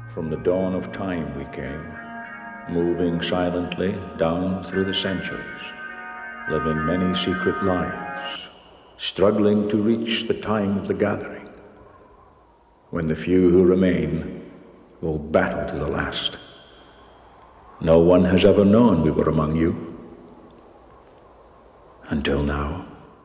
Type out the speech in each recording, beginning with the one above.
From the dawn of time we came, moving silently down through the centuries, living many secret lives, struggling to reach the time of the gathering, when the few who remain will battle to the last. No one has ever known we were among you, until now.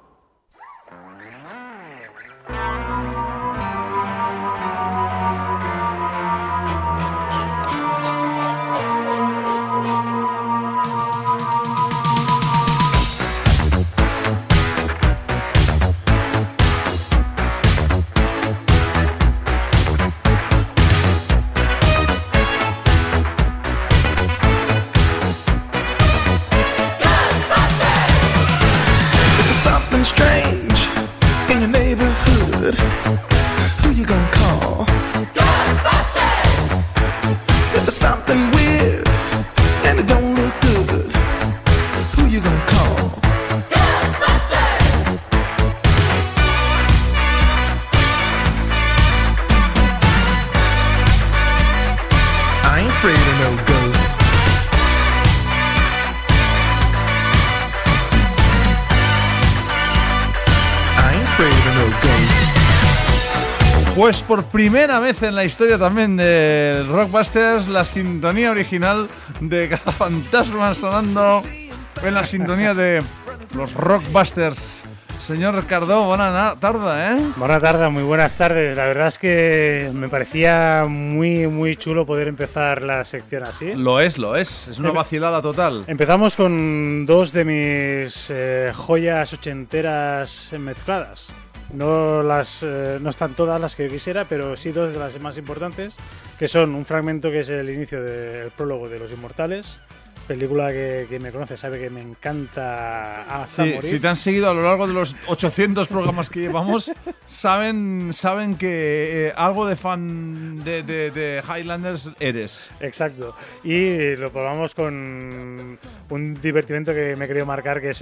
Pues por primera vez en la historia también de Rockbusters, la sintonía original de Cazafantasmas sonando en la sintonía de los Rockbusters. Señor Cardó, buena tarde, ¿eh? Buena tarde, muy buenas tardes. La verdad es que me parecía muy chulo poder empezar la sección así. Lo es una vacilada total. Empezamos con dos de mis joyas ochenteras mezcladas. No están todas las que quisiera, pero sí dos de las más importantes, que son un fragmento que es el inicio del prólogo de Los Inmortales, película que me conoce, sabe que me encanta hasta morir. Si te han seguido a lo largo de los 800 programas que llevamos, saben que algo de fan de Highlanders eres. Exacto. Y lo probamos con un divertimento que me he querido marcar, que es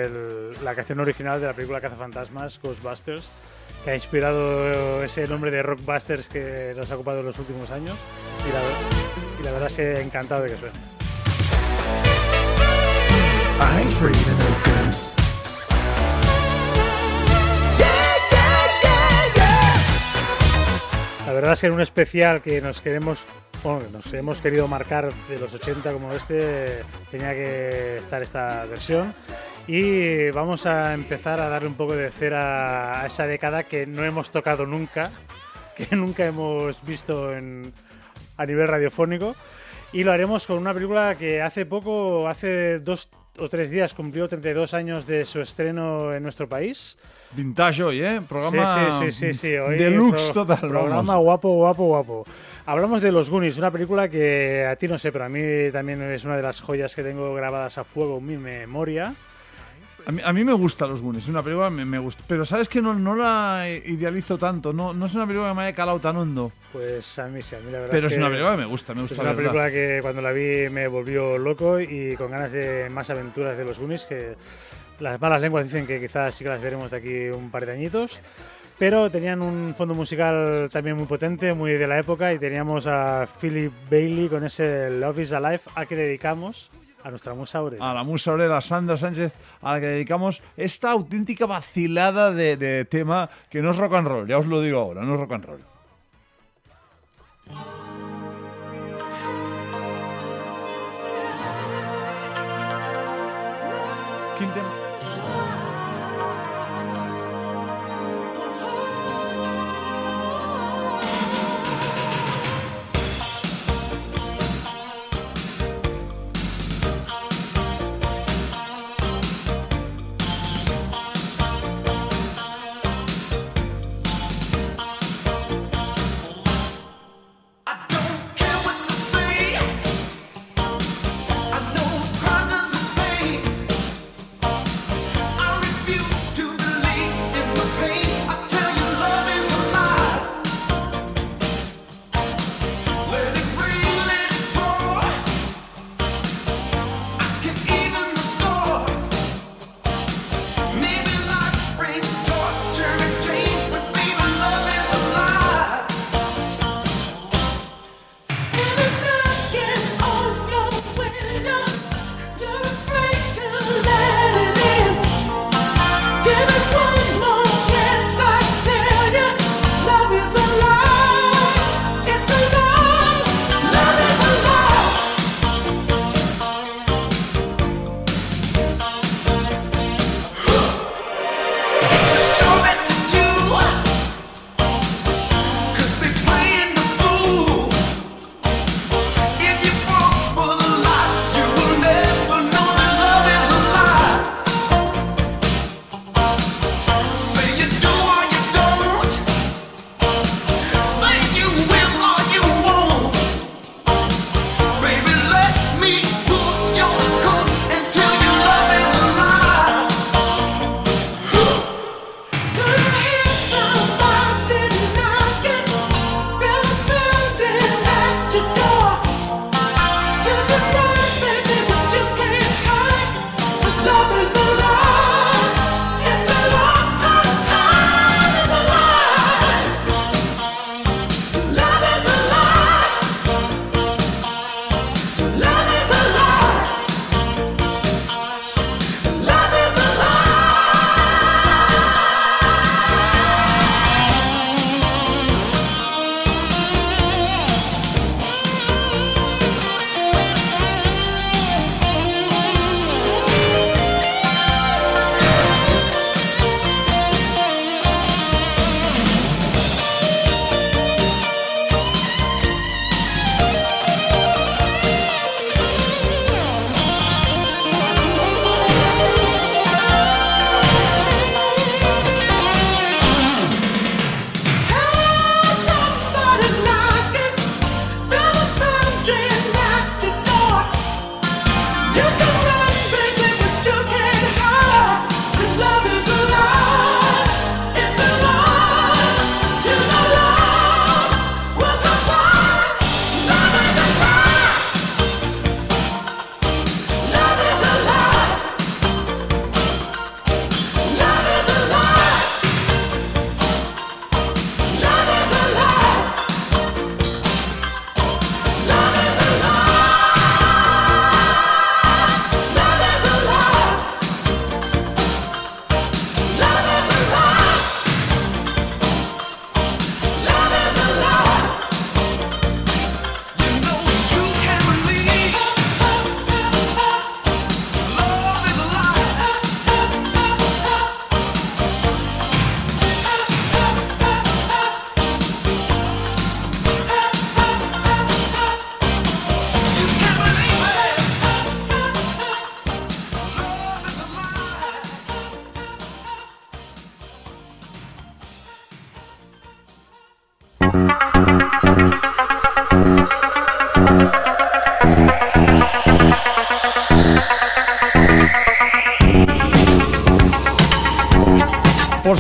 la canción original de la película Cazafantasmas, Ghostbusters, que ha inspirado ese nombre de Rockbusters que nos ha ocupado en los últimos años. Y la verdad es que encantado de que suene. I ain't afraid of no ghosts. La verdad es que en un especial que nos hemos querido marcar de los 80 como este, tenía que estar esta versión. Y vamos a empezar a darle un poco de cera a esa década que no hemos tocado nunca, que nunca hemos visto a nivel radiofónico. Y lo haremos con una película que hace 2 o 3 días cumplió 32 años de su estreno en nuestro país. Vintage hoy, ¿eh? Programa sí. Hoy deluxe total. Programa guapo. Hablamos de Los Goonies, una película que a ti no sé, pero a mí también es una de las joyas que tengo grabadas a fuego en mi memoria. A mí me gusta Los Goonies, es una película que me gusta, pero sabes que no la idealizo tanto, no es una película que me haya calado tan hondo. Pues a mí sí, la verdad. Pero es una película que me gusta. Es una película que cuando la vi me volvió loco y con ganas de más aventuras de Los Goonies, que las malas lenguas dicen que quizás sí que las veremos de aquí un par de añitos. Pero tenían un fondo musical también muy potente, muy de la época, y teníamos a Philip Bailey con ese Love is Alive, a que dedicamos a nuestra musa obrera. A la musa obrera, Sandra Sánchez, a la que dedicamos esta auténtica vacilada de tema que no es rock and roll, ya os lo digo ahora, no es rock and roll. ¿Quién tema?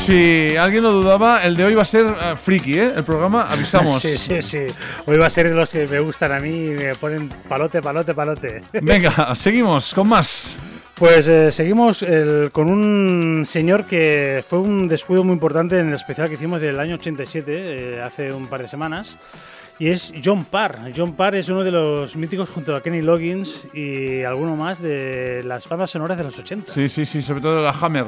si alguien lo dudaba, el de hoy va a ser friki, ¿eh? El programa, avisamos. Sí. Hoy va a ser de los que me gustan a mí y me ponen palote. Venga, seguimos con más. Pues seguimos con un señor que fue un descuido muy importante en el especial que hicimos del año 87, hace un par de semanas. Y es John Parr. John Parr es uno de los míticos junto a Kenny Loggins y alguno más de las bandas sonoras de los 80. Sí, sobre todo la Hammer.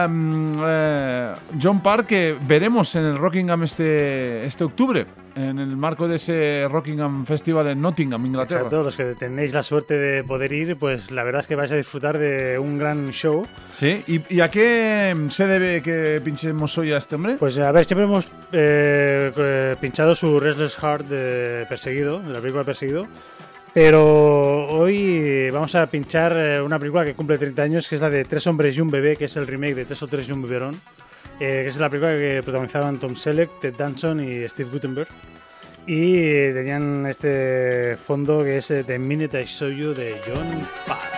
John Parr, que veremos en el Rockingham este octubre, en el marco de ese Rockingham Festival en Nottingham, Inglaterra. Exacto, los que tenéis la suerte de poder ir, pues la verdad es que vais a disfrutar de un gran show. Sí, ¿y a qué se debe que pinchemos hoy a este hombre? Pues a ver, siempre hemos pinchado su Restless Heart de Perseguido, de la película Perseguido, pero hoy vamos a pinchar una película que cumple 30 años, que es la de Tres hombres y un bebé, que es el remake de Tres o tres y un biberón, que es la película que protagonizaban Tom Selleck, Ted Danson y Steve Guttenberg, y tenían este fondo que es The Minute I Saw You de John Parr.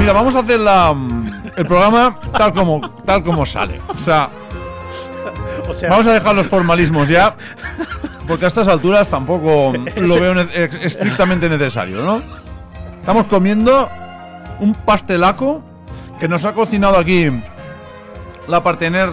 mira, vamos a hacer el programa tal como sale. O sea, vamos a dejar los formalismos ya, porque a estas alturas tampoco lo veo estrictamente necesario, ¿no? Estamos comiendo un pastelaco que nos ha cocinado aquí la partener,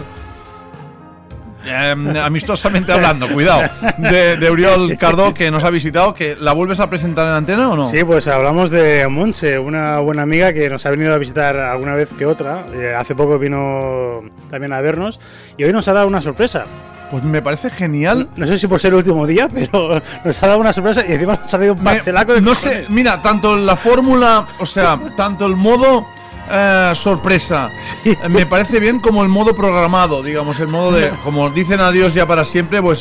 amistosamente hablando, cuidado, de Oriol Cardó, que nos ha visitado. ¿Que la vuelves a presentar en antena o no? Sí, pues hablamos de Montse, una buena amiga que nos ha venido a visitar alguna vez que otra. Hace poco vino también a vernos y hoy nos ha dado una sorpresa. Pues me parece genial. No sé si por ser el último día, pero nos ha dado una sorpresa y encima nos ha salido un pastelaco de no cojones. sé, mira, tanto la fórmula, o sea, tanto el modo sorpresa, Sí. Me parece bien, como el modo programado, digamos, el modo de, como dicen adiós ya para siempre, pues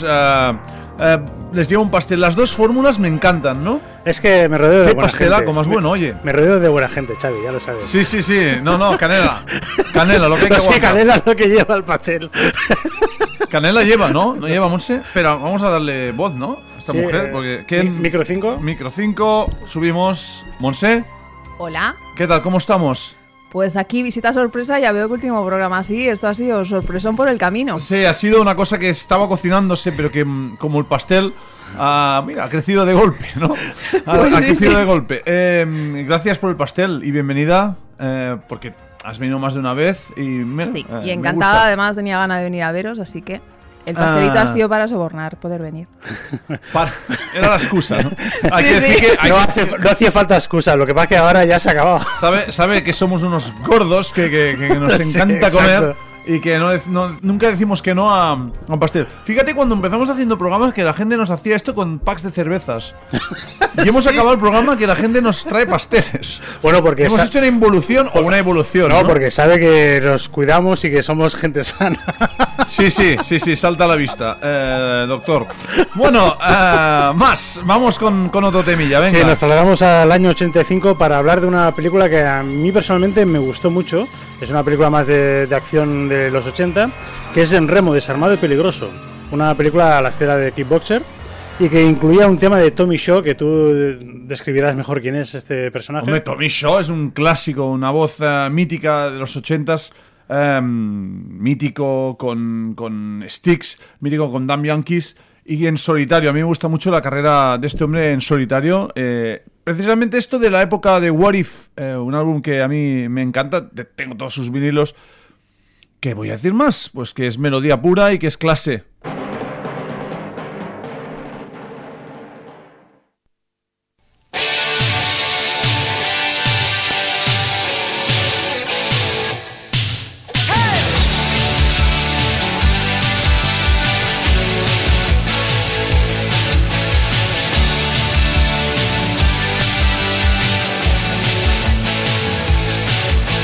les llevo un pastel. Las dos fórmulas me encantan, ¿no? Es que me rodeo de Qué buena pastelaco gente. más bueno, oye. Me rodeo de buena gente, Xavi, ya lo sabes. Sí, sí, sí. No, canela. Canela, lo que hay que No sé, aguantar. canela es lo que lleva el pastel. Canela lleva, ¿no? ¿No lleva, Monse? Pero vamos a darle voz, ¿no? A esta Sí, mujer, porque... ¿quién? Micro 5. Micro 5, subimos. Monse, Hola. ¿qué tal? ¿Cómo estamos? Pues aquí visita sorpresa, ya veo que último programa así, esto ha sido sorpresón por el camino. Sí, ha sido una cosa que estaba cocinándose, pero que como el pastel, mira, ha crecido de golpe, ¿no? Ha Pues sí, crecido sí. de golpe. Gracias por el pastel y bienvenida, porque has venido más de una vez y mira, Sí, me y encantada, gusta. además tenía ganas de venir a veros, así que el pastelito ha sido para sobornar, poder venir. Era la excusa, ¿no? Hay Sí, que decir sí. que... No hacía falta excusa, lo que pasa es que ahora ya se ha acabado. Sabe que somos unos gordos, que nos Sí, encanta exacto. comer y que nunca decimos que no a un pastel. Fíjate cuando empezamos haciendo programas que la gente nos hacía esto con packs de cervezas. Y hemos acabado el programa que la gente nos trae pasteles. Bueno, porque Hemos hecho una involución o una evolución. no, porque sabe que nos cuidamos y que somos gente sana. Sí, salta a la vista, doctor. Bueno, vamos con otro temilla, venga. Sí, nos trasladamos al año 85 para hablar de una película que a mí personalmente me gustó mucho. Es una película más de acción de los 80, que es En Remo, Desarmado y Peligroso. Una película a la estela de Kickboxer y que incluía un tema de Tommy Shaw, que tú describirás mejor quién es este personaje. Hombre, Tommy Shaw es un clásico, una voz mítica de los 80s, mítico con Styx, mítico con Damn Yankees y en solitario. A mí me gusta mucho la carrera de este hombre en solitario. Precisamente esto de la época de What If, un álbum que a mí me encanta, tengo todos sus vinilos. ¿Qué voy a decir más? Pues que es melodía pura y que es clase.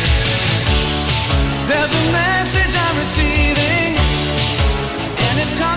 There's a message I'm receiving, and it's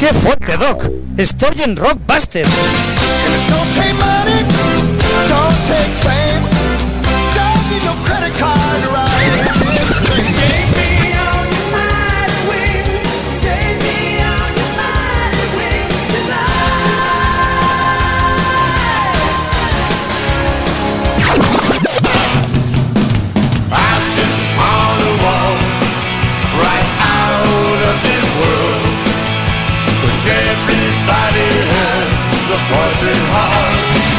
¡Qué fuerte, Doc! ¡Estoy en Rockbusters! Don't take money, don't take fame, don't need no credit card to ride this train. Take me on your mighty wings, take me on your mighty wings tonight. I'm just on the wall, right out of this world, 'cause everybody has a poison heart.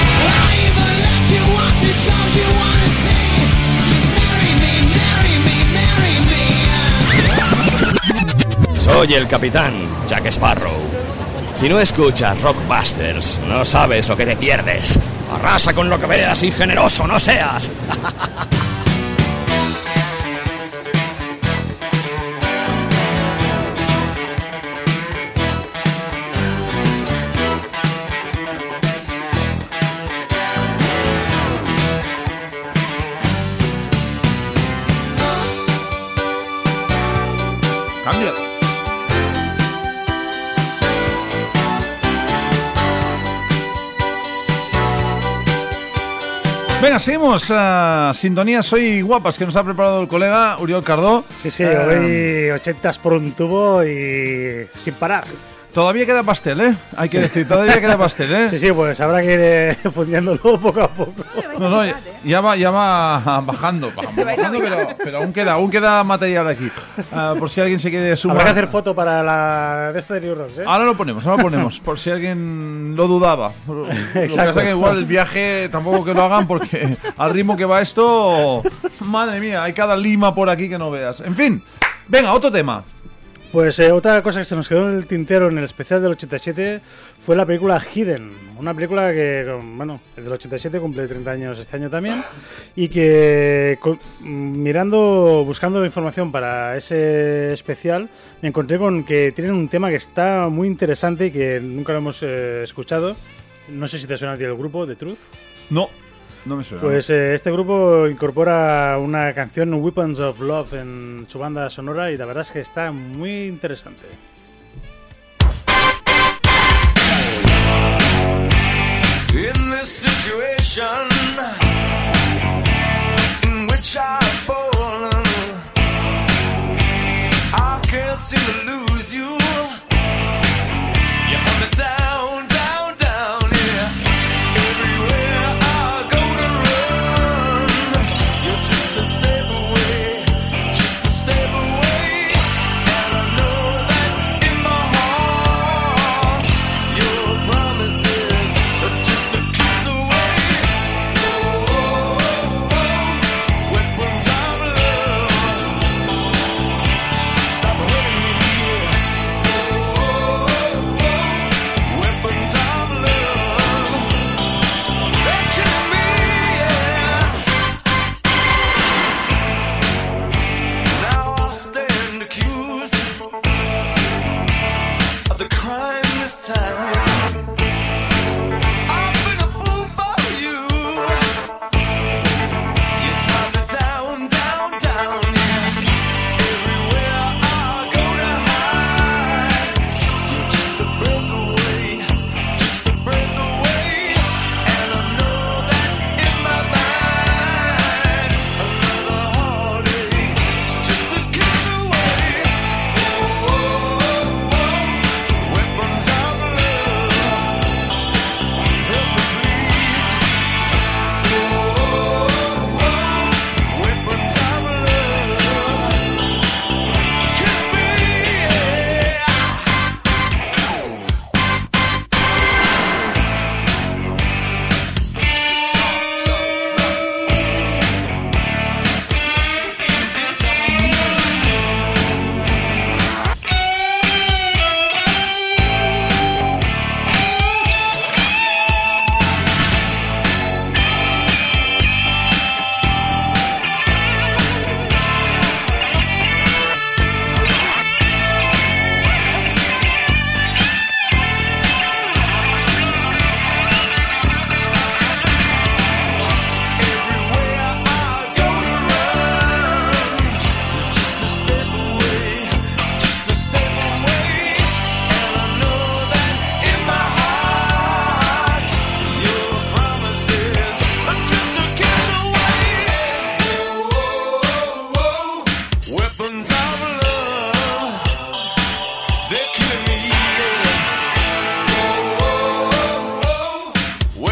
Soy el capitán Jack Sparrow. Si no escuchas Rockbusters, no sabes lo que te pierdes. Arrasa con lo que veas y generoso no seas. Cambia. Venga, seguimos. Sintonía Soy Guapas, que nos ha preparado el colega Uriol Cardó. Sí, hoy 80s por un tubo y sin parar. Todavía queda pastel, ¿eh? Hay que decir, todavía queda pastel, ¿eh? Sí, pues habrá que ir fundiéndolo poco a poco. No, ya va bajando, pero aún queda material aquí. Por si alguien se quiere sumar. Habrá que hacer foto para la de esto de New Rocks, ¿eh? Ahora lo ponemos, por si alguien lo dudaba. Lo que Exacto. pasa que igual el viaje tampoco que lo hagan, porque al ritmo que va esto, madre mía, hay cada lima por aquí que no veas. En fin, venga, otro tema. Pues otra cosa que se nos quedó en el tintero en el especial del 87 fue la película Hidden, una película que, bueno, es del 87, cumple 30 años este año también, y que buscando información para ese especial, me encontré con que tienen un tema que está muy interesante y que nunca lo hemos escuchado. No sé si te suena a ti el grupo, The Truth. No me suena. Pues este grupo incorpora una canción, Weapons of Love, en su banda sonora y la verdad es que está muy interesante. In this situation in which I've fallen, I can't seem to lose you. You hunt me down, down, down, yeah. Everywhere I go to run, you're just a step away, just a step away. And I know that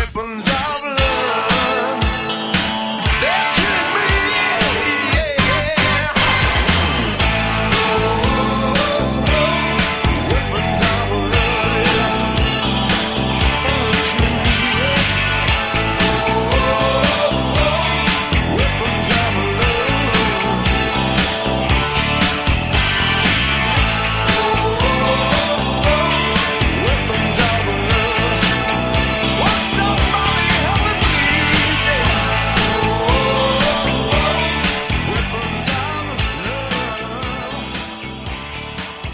weapons of love. They'll kill me, yeah. Weapons of love. Weapons of love. Weapons of love. Won't somebody help me please? Weapons of love.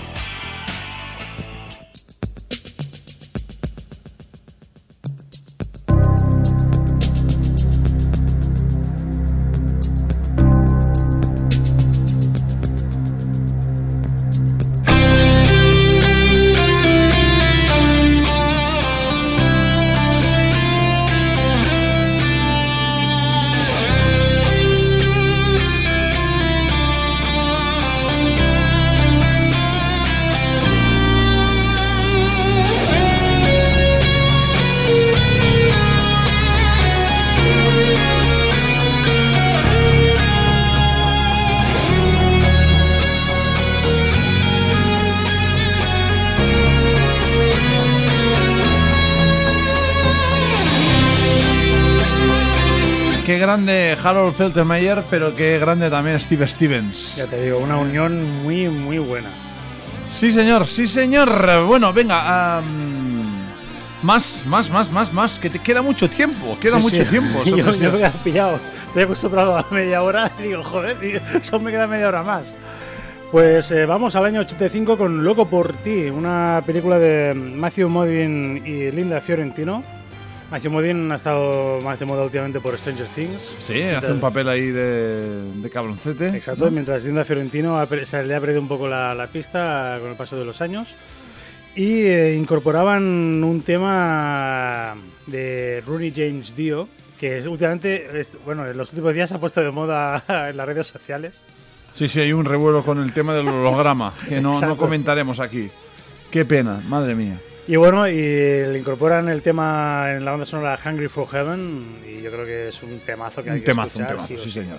Qué grande Harold Faltermeyer, pero qué grande también Steve Stevens. Ya te digo, una unión muy, muy buena. Sí, señor, sí, señor. Bueno, venga. Más, que te queda mucho tiempo. Queda Sí, mucho sí. tiempo. yo me sorpresivo. he quedado pillado. Estoy acostumbrado a media hora y digo, joder, tío, solo me queda media hora más. Pues vamos al año 85 con Loco por ti, una película de Matthew Modine y Linda Fiorentino. Matthew Modine ha estado más de moda últimamente por Stranger Things. Sí, hace un papel ahí de cabroncete. Exacto, mientras Linda Fiorentino se le ha perdido un poco la pista con el paso de los años. Y incorporaban un tema de Ronnie James Dio, que últimamente, bueno, en los últimos días se ha puesto de moda en las redes sociales. Sí, hay un revuelo con el tema del holograma, que no Exacto. comentaremos aquí. Qué pena, madre mía. Y bueno, y le incorporan el tema en la banda sonora Hungry for Heaven, y yo creo que es un temazo que hay Un que temazo, escuchar. sí, o sí. señor.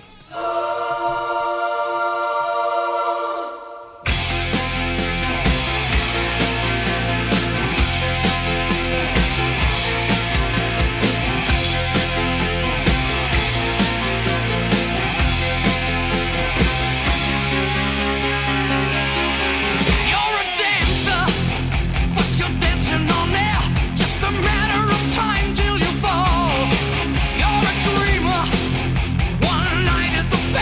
You're a dancer, but you're dancing on air. Just a matter of time till you fall. You're a dreamer, one night at the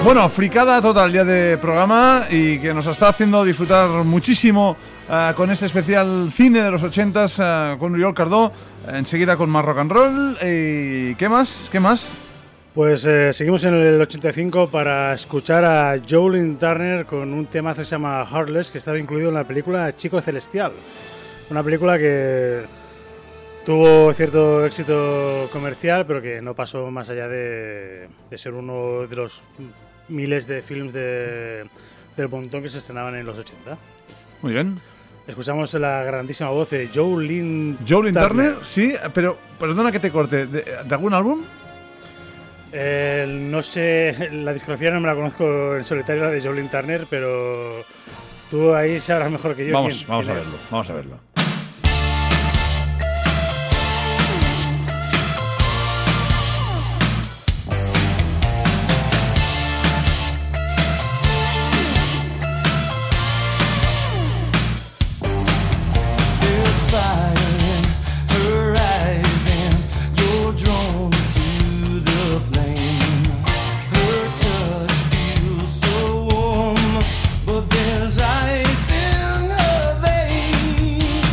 Bueno, fricada total ya de programa y que nos está haciendo disfrutar muchísimo con este especial cine de los 80s con Oriol Cardó. Enseguida con más rock and roll. ¿Qué más? ¿Qué más? Pues seguimos en el 85 para escuchar a Jolene Turner con un temazo que se llama Heartless, que estaba incluido en la película Chico Celestial. Una película que tuvo cierto éxito comercial, pero que no pasó más allá de ser uno de los miles de films del montón que se estrenaban en los 80. Muy bien. Escuchamos la grandísima voz de Jolene Turner, sí, pero perdona que te corte. ¿De algún álbum? No sé, la discografía no me la conozco en solitario, la de Jolene Turner, pero tú ahí sabrás mejor que yo. Vamos a verlo. But there's ice in her veins.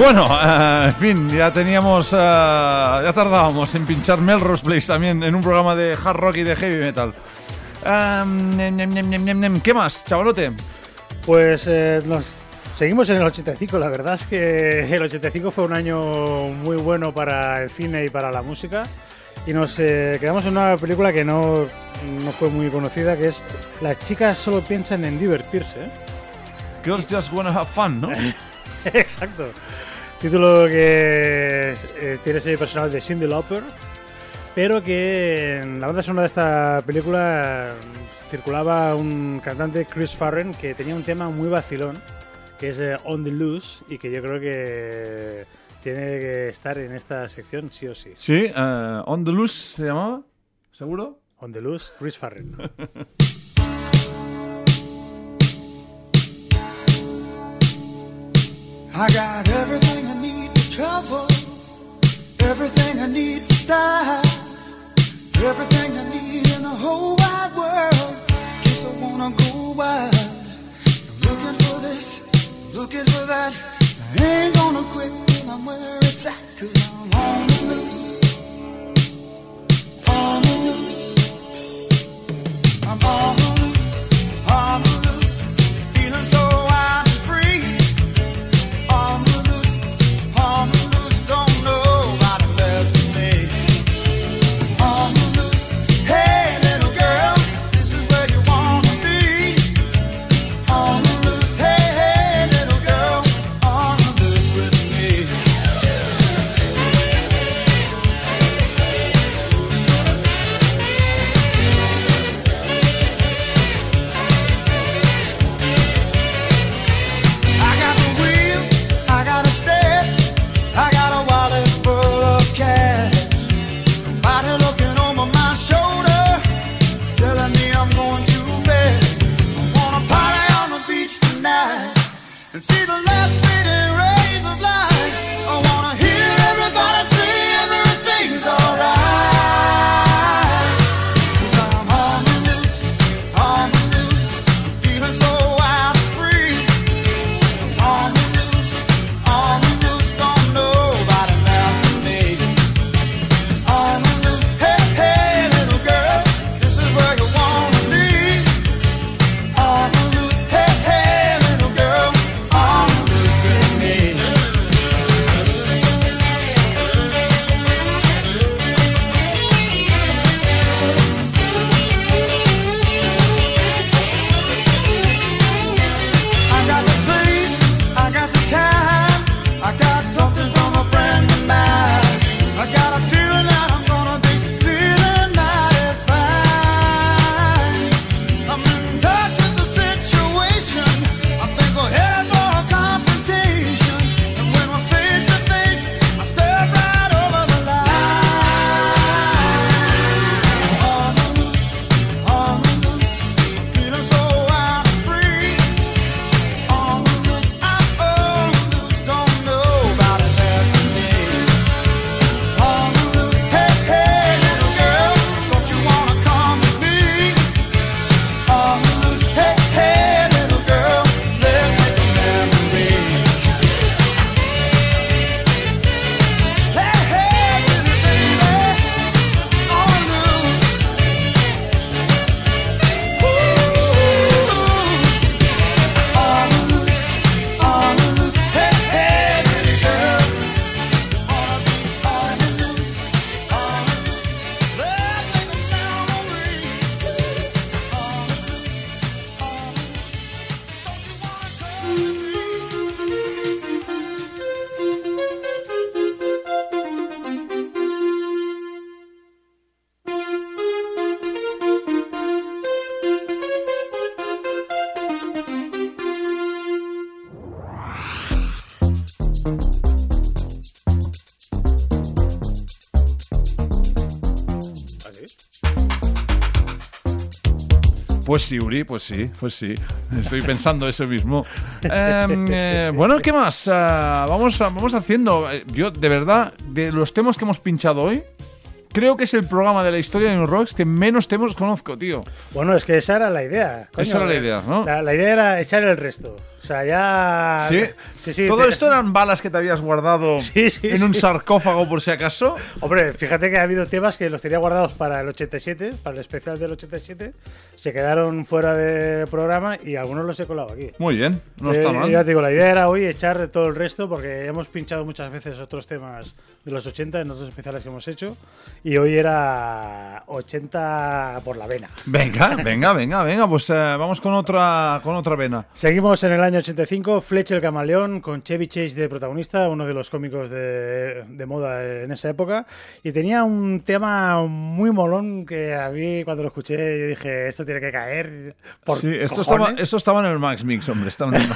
Bueno, en fin, ya teníamos, ya tardábamos en pinchar Melrose Place también en un programa de hard rock y de heavy metal. ¿Qué más, chavalote? Pues nos seguimos en el 85. La verdad es que el 85 fue un año muy bueno para el cine y para la música. Y nos quedamos en una película que no fue muy conocida, que es Las chicas solo piensan en divertirse. Girls Just Wanna Have Fun, ¿no? Exacto. Título que tiene ese personal de Cyndi Lauper, pero que en la banda sonora de esta película circulaba un cantante, Chris Farren, que tenía un tema muy vacilón, que es On the Loose, y que yo creo que tiene que estar en esta sección sí o sí. Sí, On the Loose se llamaba, ¿seguro? On the Loose, Chris Farren. I got everything I need for trouble, everything I need for style, everything I need in the whole wide world. Guess I wanna go wild. I'm looking for this, looking for that. I ain't gonna quit till I'm where it's at, 'cause I'm on the loose, on the loose. I'm on the loose, on the loose, feeling so wild and free. On the loose, don't know about the rest of me. On the loose, hey little girl, this is where you wanna be. On the loose, hey little girl, on the loose with me. I got the wheels, I got a stash, I got a wallet full of cash. Somebody looking over my shoulder, telling me I'm going too fast. I wanna party on the beach tonight and see the last fading rays of light. I wanna hear everybody say everything's alright. 'Cause I'm on the loose, feeling so wild and free. On the loose, don't know about it now for me. On the loose, hey little girl, this is where you wanna be. On the loose, hey little girl, on the loose with me. I got the place, I got the time, I got something from a friend of mine. I got a feeling that I'm gonna be feeling mighty fine. I'm in touch with the situation, I think we'll head for a confrontation. And when we're face to face, I step right over the line. On the loose, feeling so wild and free. On the loose, I'm on the loose, don't know about it less than me. On the loose, hey little girl, don't you wanna come with me? On the loose, hey little girl, let's make a memory. Hey little baby, on the loose. Ooh. On the loose, hey little girl, on the loose, let's make a memory. On the loose, don't you wanna come with me? Pues sí, Uri, pues sí. Estoy pensando eso mismo. Bueno, ¿qué más? Vamos haciendo. Yo, de verdad, de los temas que hemos pinchado hoy, creo que es el programa de la historia de New Rocks que menos temas conozco, tío. Bueno, es que esa era la idea. Esa era la idea, ¿no? La idea era echar el resto. O sea, ya... Sí. ¿Todo esto eran balas que te habías guardado en un sarcófago por si acaso? Hombre, fíjate que ha habido temas que los tenía guardados para el 87, para el especial del 87. Se quedaron fuera del programa y algunos los he colado aquí. Muy bien, no está mal. Ya te digo, la idea era hoy echar todo el resto porque hemos pinchado muchas veces otros temas de los 80 en otros especiales que hemos hecho y hoy era 80 por la vena. Venga, pues vamos con otra vena. Seguimos en el año 85, Fletch el Camaleón con Chevy Chase de protagonista, uno de los cómicos de moda en esa época, y tenía un tema muy molón que a mí cuando lo escuché yo dije, esto tiene que caer por sí, esto estaba en el Max Mix, hombre, estaba en el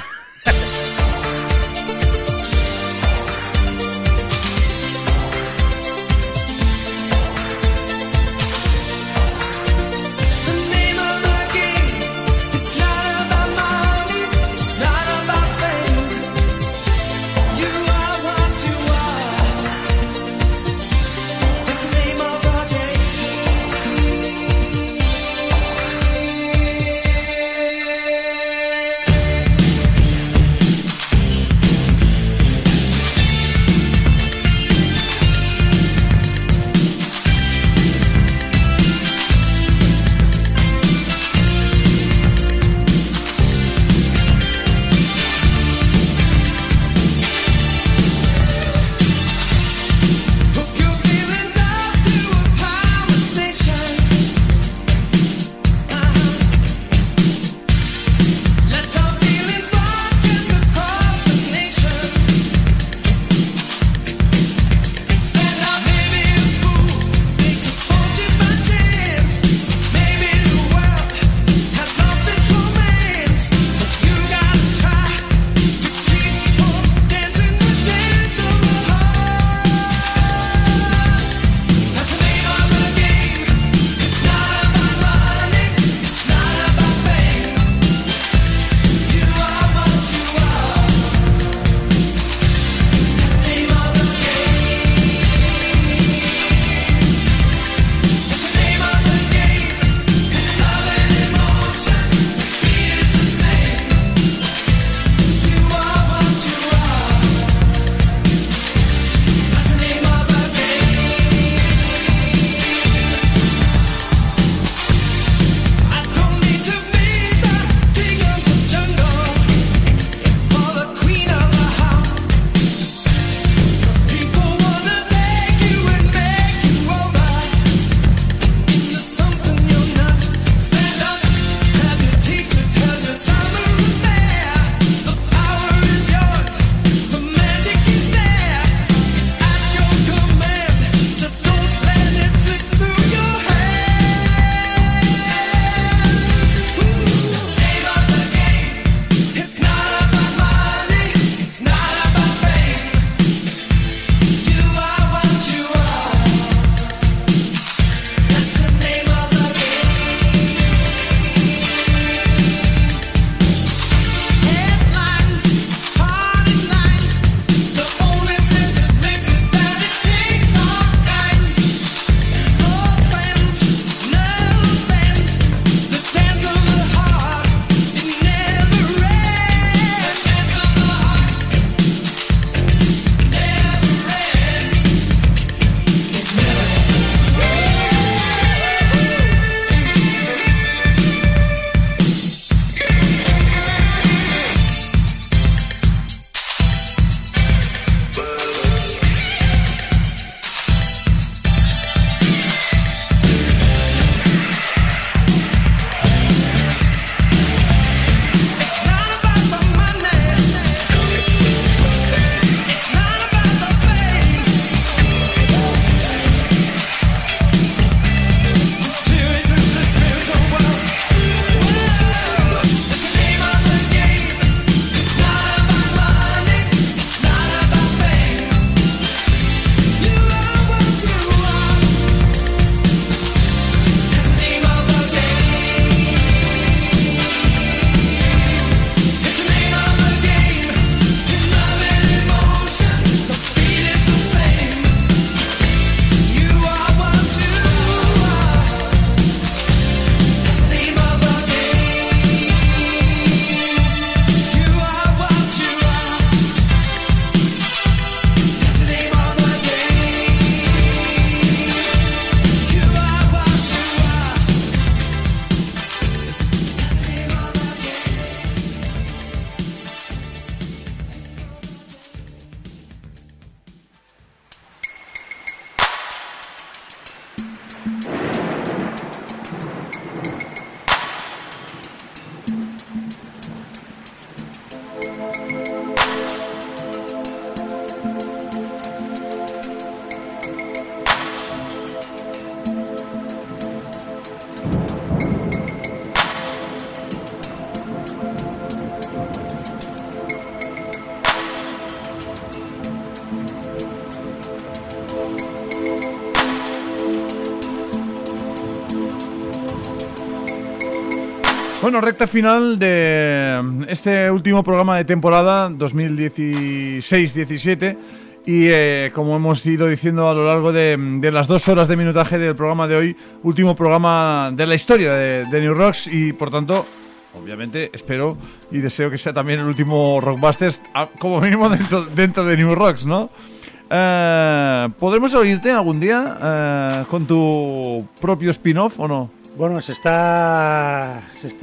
Bueno, recta final de este último programa de temporada 2016-17 y como hemos ido diciendo a lo largo de las 2 horas de minutaje del programa de hoy, último programa de la historia de New Rocks y por tanto, obviamente, espero y deseo que sea también el último Rockbusters, como mínimo dentro de New Rocks, ¿no? ¿Podremos oírte algún día con tu propio spin-off o no? Bueno, se está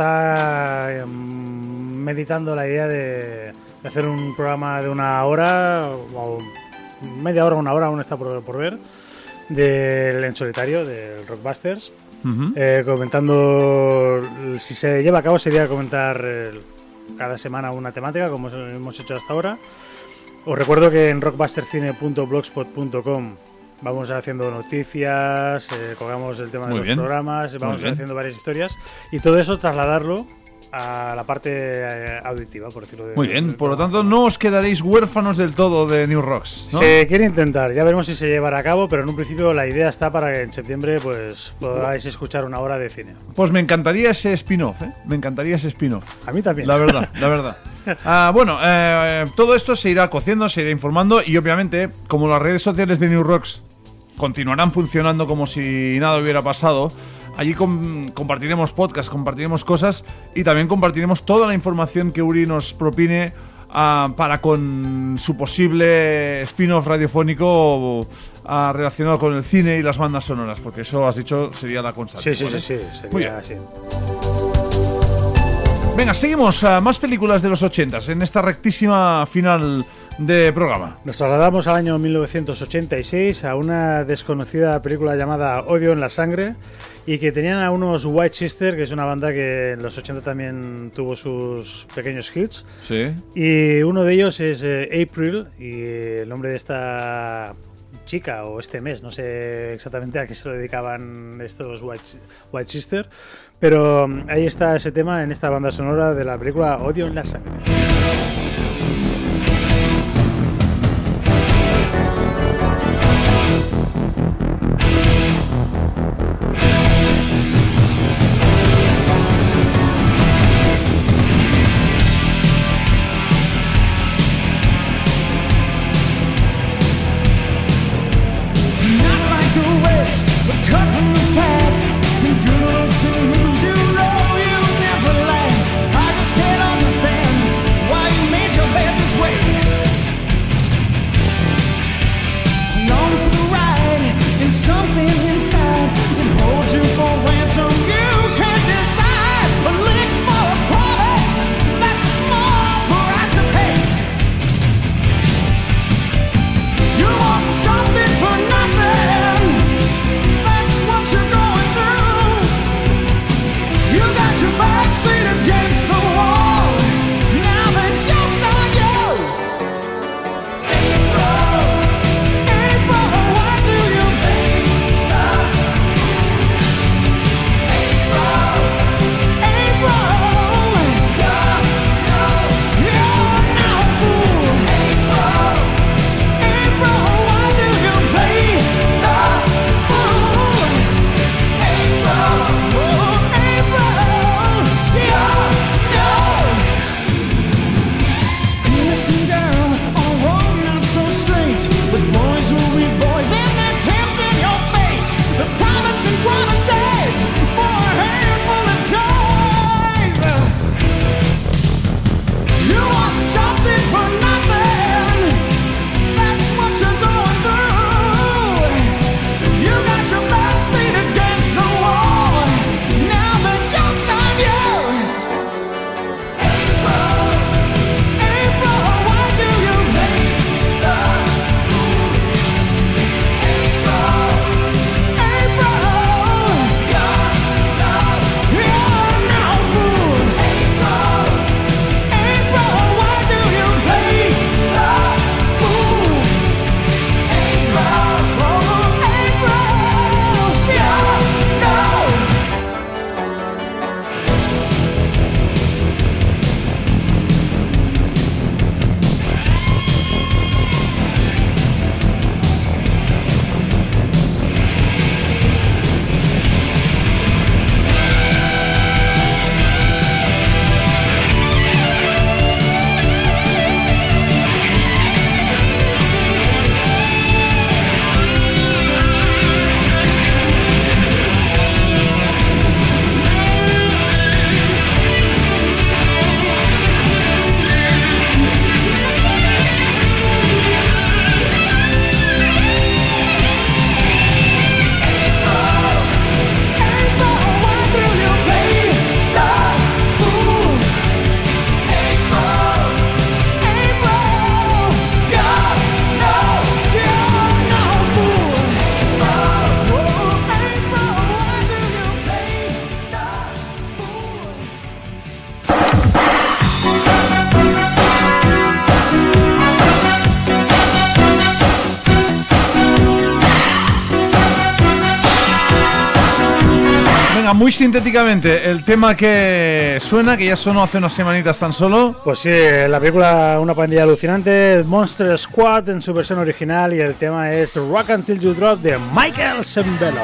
meditando la idea de hacer un programa de 1 hora, o media hora, 1 hora, aún está por ver, en solitario, del Rockbusters. Comentando, si se lleva a cabo, sería comentar cada semana una temática, como hemos hecho hasta ahora. Os recuerdo que en rockbustercine.blogspot.com vamos haciendo noticias, colgamos el tema de los programas, vamos haciendo varias historias y todo eso trasladarlo a la parte auditiva, por decirlo de... Muy bien, por lo tanto no os quedaréis huérfanos del todo de New Rocks, ¿no? Se quiere intentar, ya veremos si se llevará a cabo, pero en un principio la idea está para que en septiembre pues podáis escuchar 1 hora de cine. Pues me encantaría ese spin-off, ¿eh? Me encantaría ese spin-off. A mí también. La verdad. Bueno, todo esto se irá cociendo, se irá informando y obviamente, como las redes sociales de New Rocks continuarán funcionando como si nada hubiera pasado, allí compartiremos podcasts, compartiremos cosas y también compartiremos toda la información que Uri nos propine para con su posible spin-off radiofónico relacionado con el cine y las bandas sonoras, porque eso, has dicho, sería la constante. Sí, sería así. Venga, seguimos a más películas de los 80s en esta rectísima final de programa. Nos trasladamos al año 1986 a una desconocida película llamada Odio en la Sangre y que tenían a unos White Sister, que es una banda que en los 80 también tuvo sus pequeños hits. Sí. Y uno de ellos es April, y el nombre de esta chica o este mes, no sé exactamente a qué se lo dedicaban estos White Sister, pero ahí está ese tema en esta banda sonora de la película Odio en la Sangre. Understand muy sintéticamente, el tema que suena, que ya sonó hace unas semanitas tan solo. Pues sí, la película Una pandilla alucinante, Monster Squad en su versión original, y el tema es Rock Until You Drop de Michael Sembello.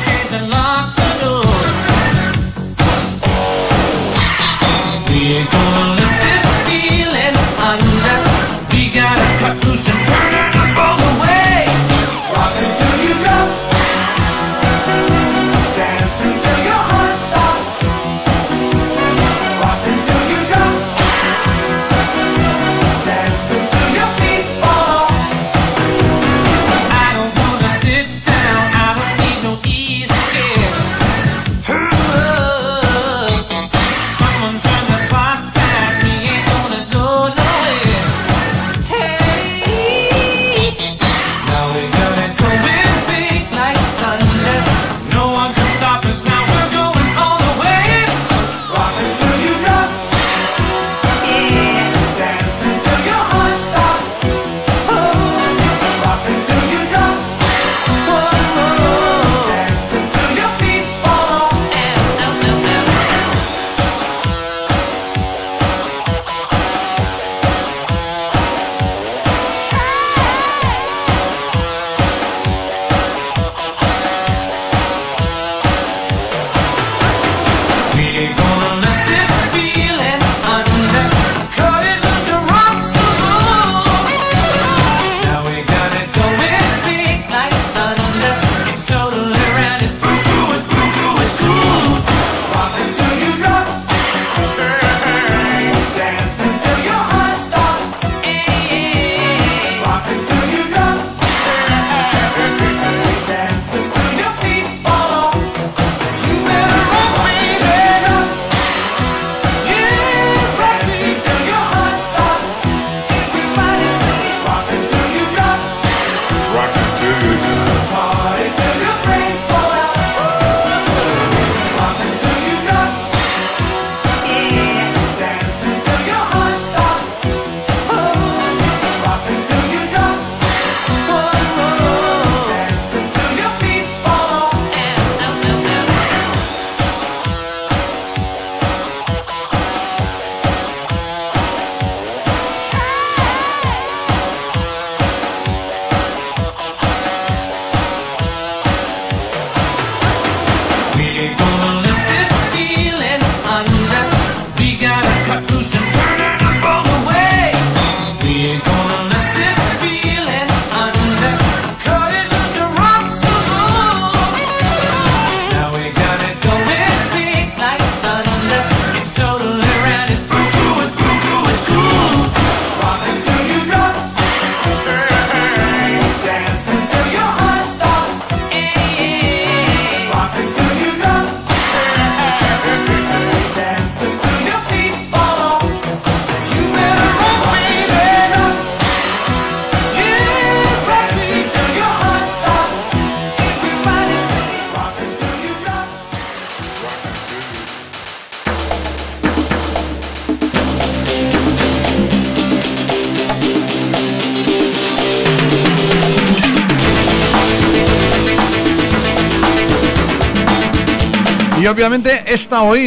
Y obviamente esta hoy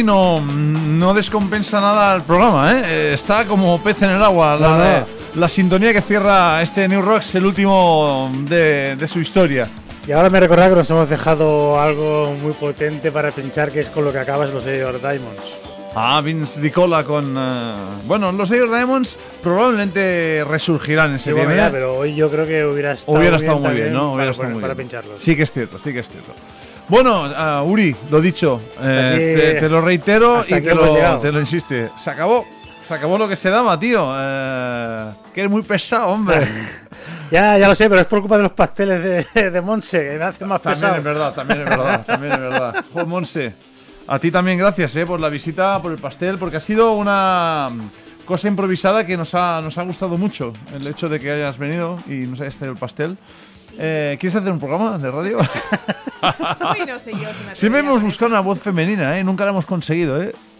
no descompensa nada el programa, ¿eh? Está como pez en el agua. La sintonía que cierra este New Rocks, el último de su historia. Y ahora me recordaba que nos hemos dejado algo muy potente para pinchar, que es con lo que acabas los Your Diamonds. Ah, Vince DiCola con... bueno, los Your Diamonds probablemente resurgirán en septiembre. Bueno, pero hoy yo creo que hubiera estado muy bien, ¿no? Para pincharlos. Sí que es cierto, sí que es cierto. Bueno, Uri, lo dicho, te lo reitero y te lo insisto. Se acabó lo que se daba, tío. Que eres muy pesado, hombre. Ya lo sé, pero es por culpa de los pasteles de Monse, que me hacen más pesado. También es verdad. Joder, Monse, a ti también gracias por la visita, por el pastel, porque ha sido una cosa improvisada que nos ha gustado mucho, el hecho de que hayas venido y nos hayas traído el pastel. ¿Quieres hacer un programa de radio? Uy, no sé yo. Siempre hemos buscado una voz femenina, nunca la hemos conseguido,